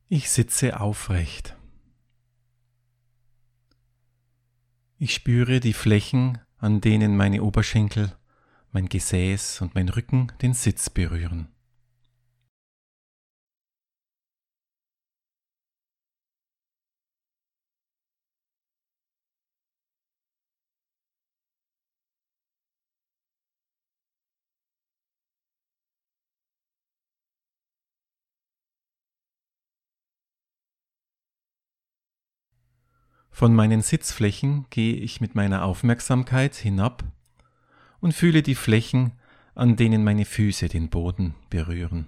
Ich sitze aufrecht. Ich spüre die Flächen, an denen meine Oberschenkel, mein Gesäß und mein Rücken den Sitz berühren. Von meinen Sitzflächen gehe ich mit meiner Aufmerksamkeit hinab und fühle die Flächen, an denen meine Füße den Boden berühren.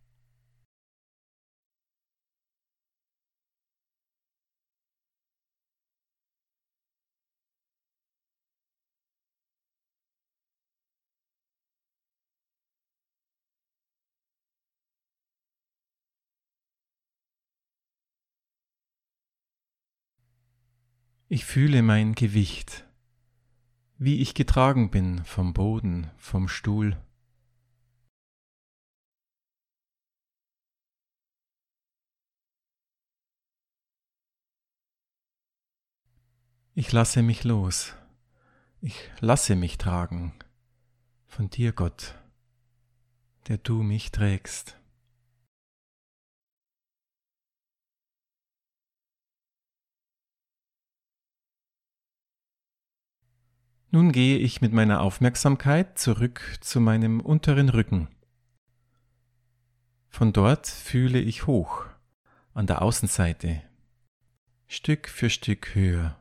Ich fühle mein Gewicht, wie ich getragen bin vom Boden, vom Stuhl. Ich lasse mich los. Ich lasse mich tragen von dir, Gott, der du mich trägst. Nun gehe ich mit meiner Aufmerksamkeit zurück zu meinem unteren Rücken. Von dort fühle ich hoch, an der Außenseite, Stück für Stück höher.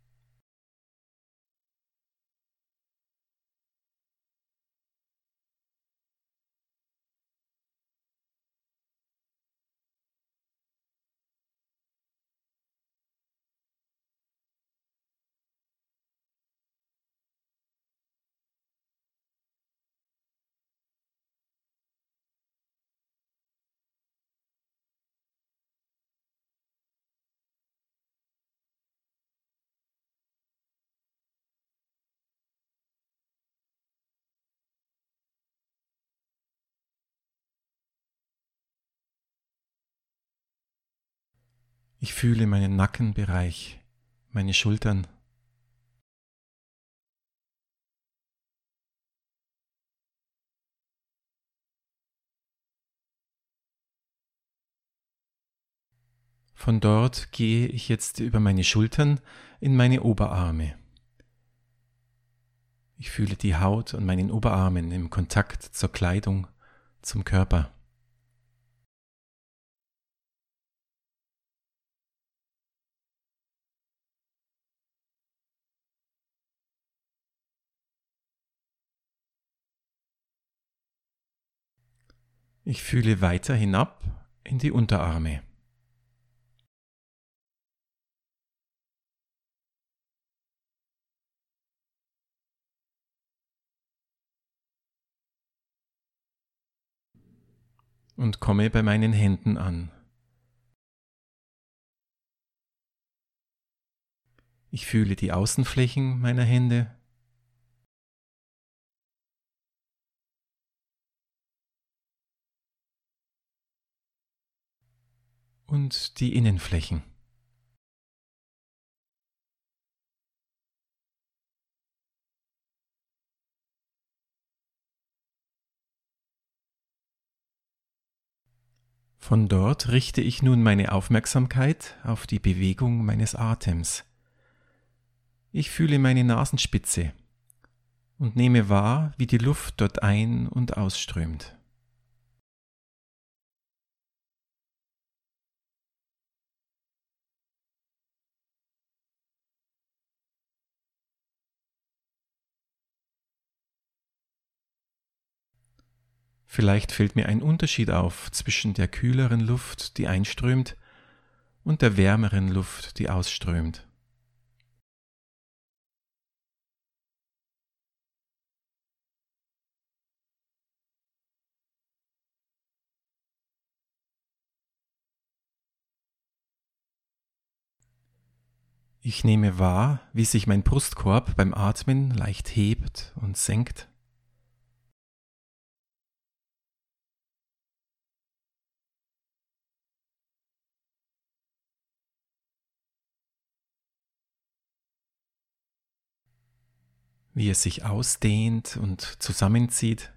Ich fühle meinen Nackenbereich, meine Schultern. Von dort gehe ich jetzt über meine Schultern in meine Oberarme. Ich fühle die Haut an meinen Oberarmen im Kontakt zur Kleidung, zum Körper. Ich fühle weiter hinab in die Unterarme. Und komme bei meinen Händen an. Ich fühle die Außenflächen meiner Hände. Und die Innenflächen. Von dort richte ich nun meine Aufmerksamkeit auf die Bewegung meines Atems. Ich fühle meine Nasenspitze und nehme wahr, wie die Luft dort ein- und ausströmt. Vielleicht fällt mir ein Unterschied auf zwischen der kühleren Luft, die einströmt, und der wärmeren Luft, die ausströmt. Ich nehme wahr, wie sich mein Brustkorb beim Atmen leicht hebt und senkt. wie es sich ausdehnt und zusammenzieht.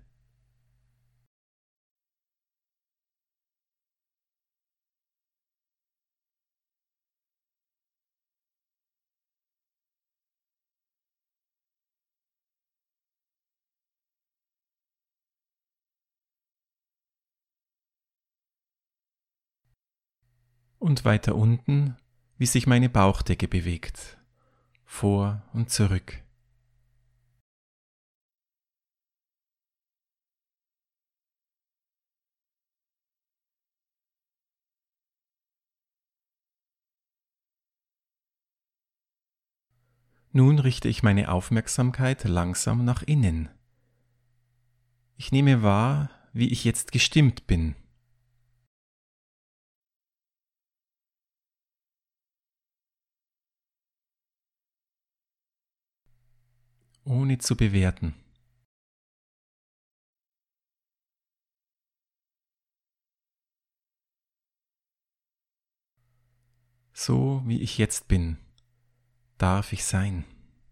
Und weiter unten, wie sich meine Bauchdecke bewegt, vor und zurück. Nun richte ich meine Aufmerksamkeit langsam nach innen. Ich nehme wahr, wie ich jetzt gestimmt bin. Ohne zu bewerten. So wie ich jetzt bin, darf ich sein.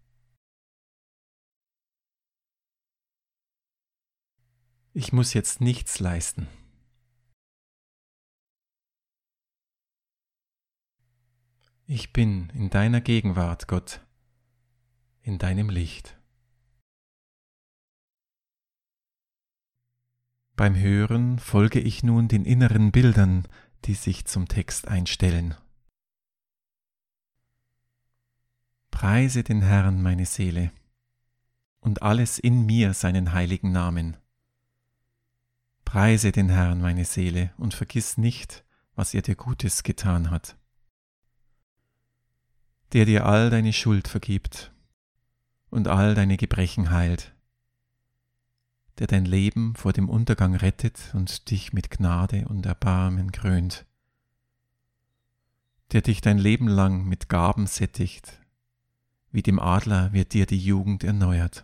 Ich muss jetzt nichts leisten. Ich bin in deiner Gegenwart, Gott, in deinem Licht. Beim Hören folge ich nun den inneren Bildern, die sich zum Text einstellen. Preise den Herrn, meine Seele, und alles in mir seinen heiligen Namen. Preise den Herrn, meine Seele, und vergiss nicht, was er dir Gutes getan hat. Der dir all deine Schuld vergibt und all deine Gebrechen heilt, der dein Leben vor dem Untergang rettet und dich mit Gnade und Erbarmen krönt, der dich dein Leben lang mit Gaben sättigt, wie dem Adler wird dir die Jugend erneuert.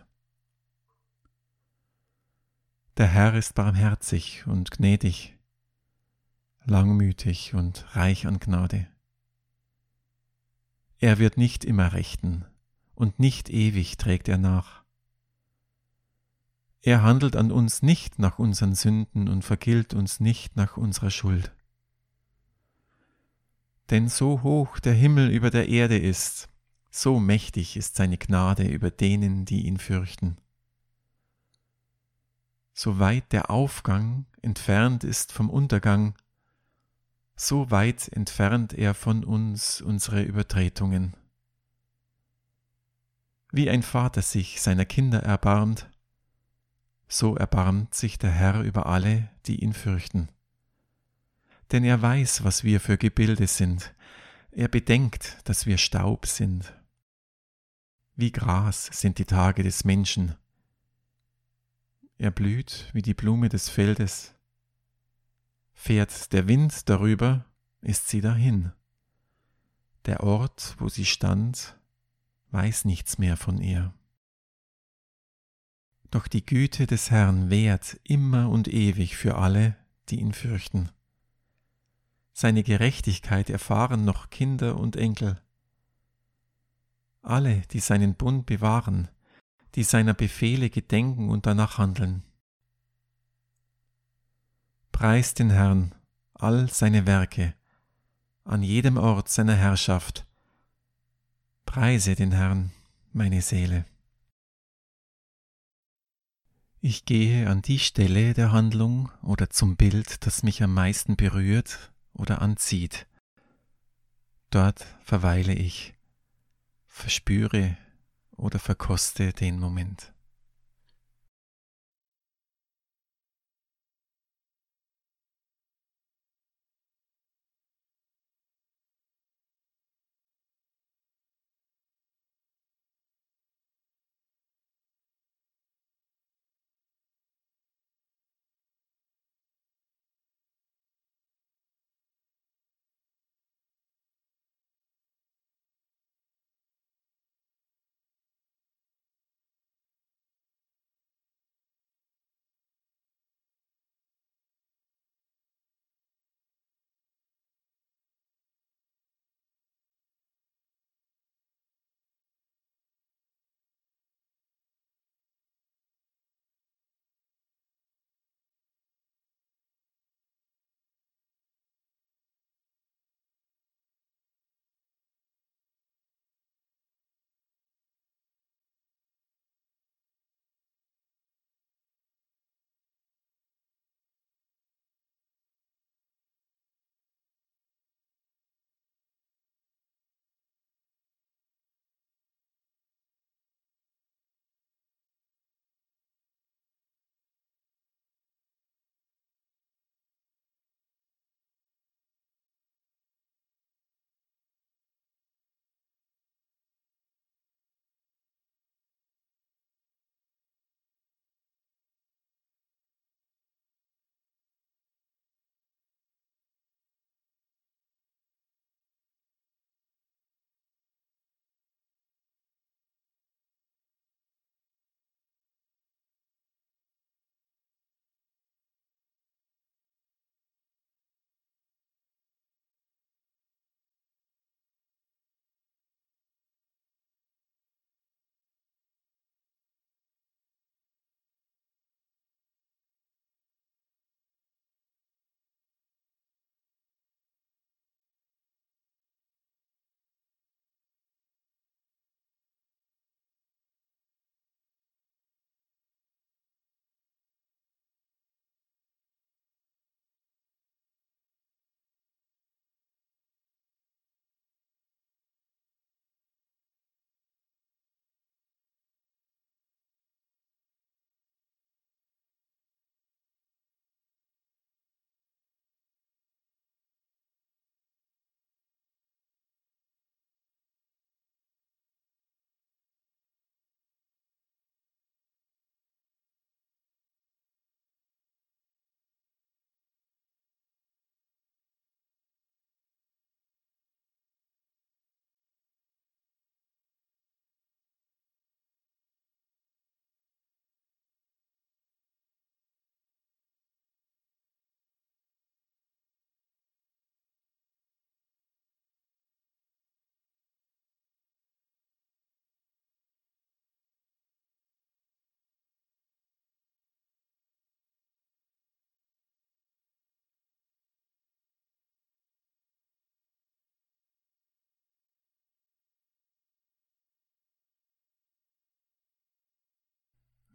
Der Herr ist barmherzig und gnädig, langmütig und reich an Gnade. Er wird nicht immer rechten und nicht ewig trägt er nach. Er handelt an uns nicht nach unseren Sünden und vergilt uns nicht nach unserer Schuld. Denn so hoch der Himmel über der Erde ist, so mächtig ist seine Gnade über denen, die ihn fürchten. So weit der Aufgang entfernt ist vom Untergang, so weit entfernt er von uns unsere Übertretungen. Wie ein Vater sich seiner Kinder erbarmt, so erbarmt sich der Herr über alle, die ihn fürchten. Denn er weiß, was wir für Gebilde sind, er bedenkt, dass wir Staub sind. Wie Gras sind die Tage des Menschen. Er blüht wie die Blume des Feldes. Fährt der Wind darüber, ist sie dahin. Der Ort, wo sie stand, weiß nichts mehr von ihr. Doch die Güte des Herrn währt immer und ewig für alle, die ihn fürchten. Seine Gerechtigkeit erfahren noch Kinder und Enkel. Alle, die seinen Bund bewahren, die seiner Befehle gedenken und danach handeln. Preist den Herrn, all seine Werke, an jedem Ort seiner Herrschaft. Preise den Herrn, meine Seele. Ich gehe an die Stelle der Handlung oder zum Bild, das mich am meisten berührt oder anzieht. Dort verweile ich, verspüre oder verkoste den Moment.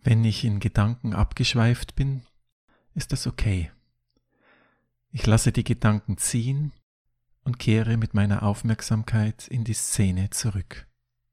Wenn ich in Gedanken abgeschweift bin, ist das okay. Ich lasse die Gedanken ziehen und kehre mit meiner Aufmerksamkeit in die Szene zurück.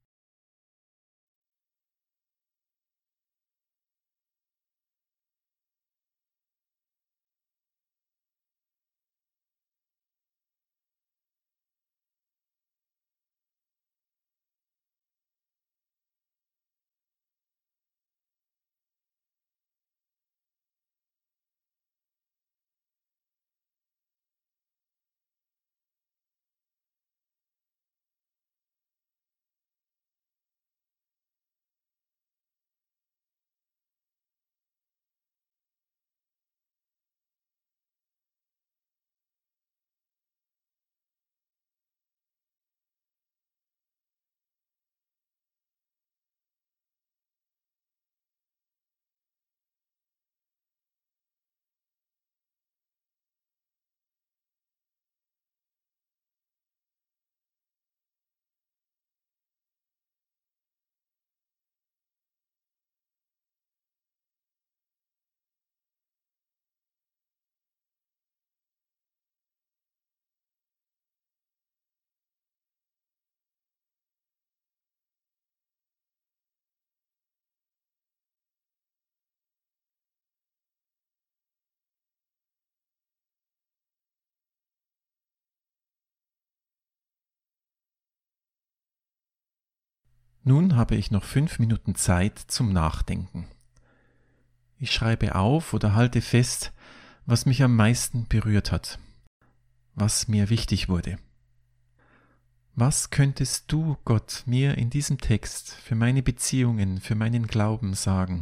Nun habe ich noch 5 Minuten Zeit zum Nachdenken. Ich schreibe auf oder halte fest, was mich am meisten berührt hat, was mir wichtig wurde. Was könntest du, Gott, mir in diesem Text für meine Beziehungen, für meinen Glauben sagen?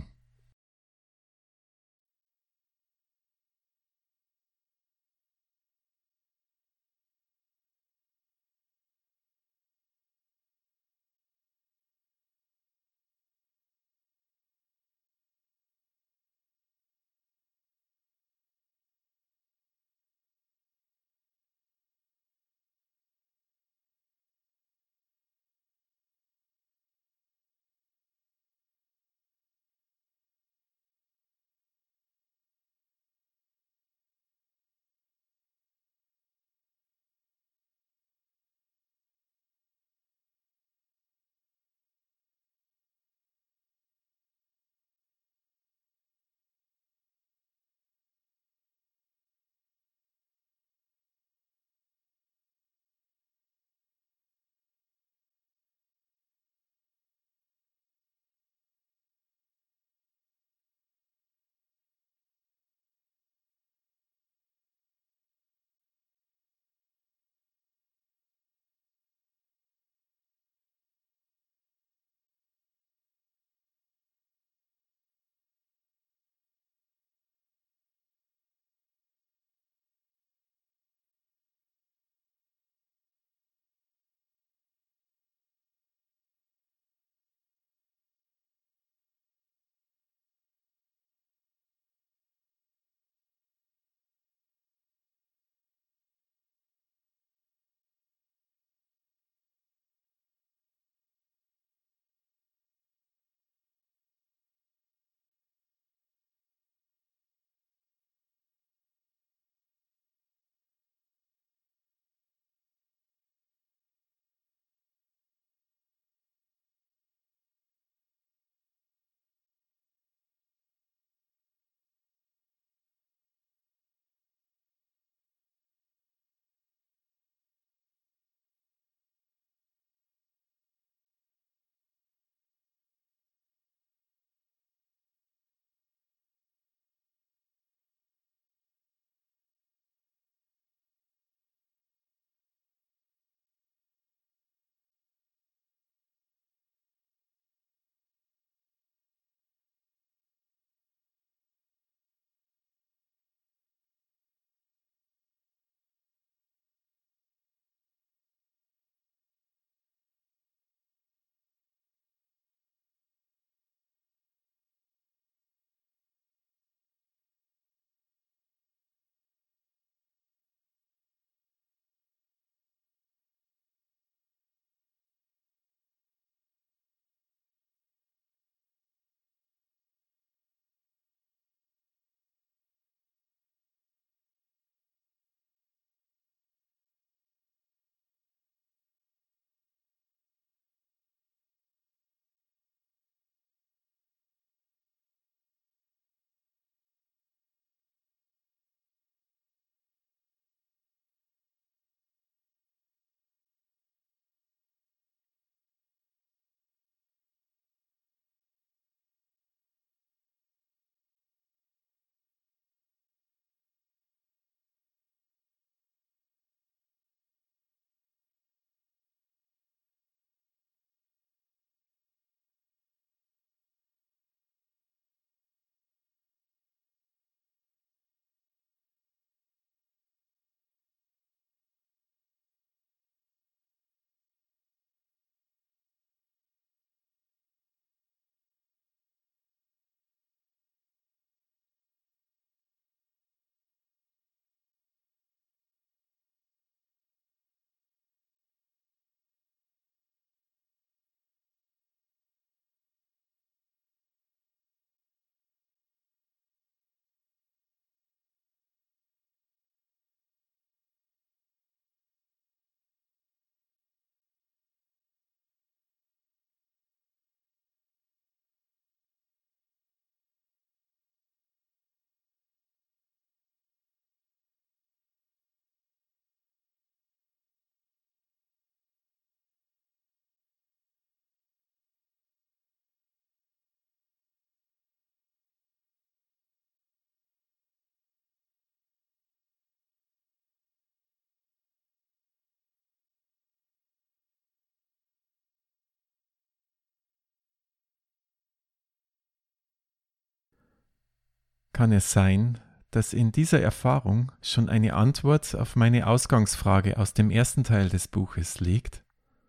Kann es sein, dass in dieser Erfahrung schon eine Antwort auf meine Ausgangsfrage aus dem ersten Teil des Buches liegt?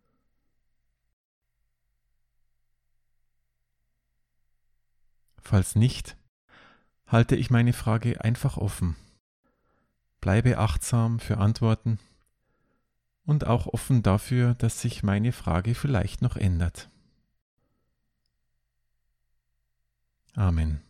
Falls nicht, halte ich meine Frage einfach offen. Bleibe achtsam für Antworten und auch offen dafür, dass sich meine Frage vielleicht noch ändert. Amen.